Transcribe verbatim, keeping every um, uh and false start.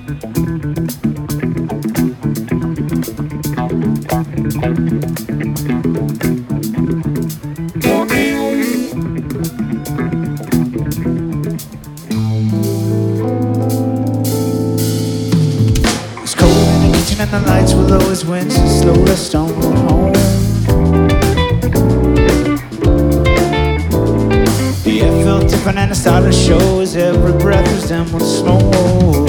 And the lights will always win, so slowly stumble home. The air felt different and it started to show as every breath was dim with smoke.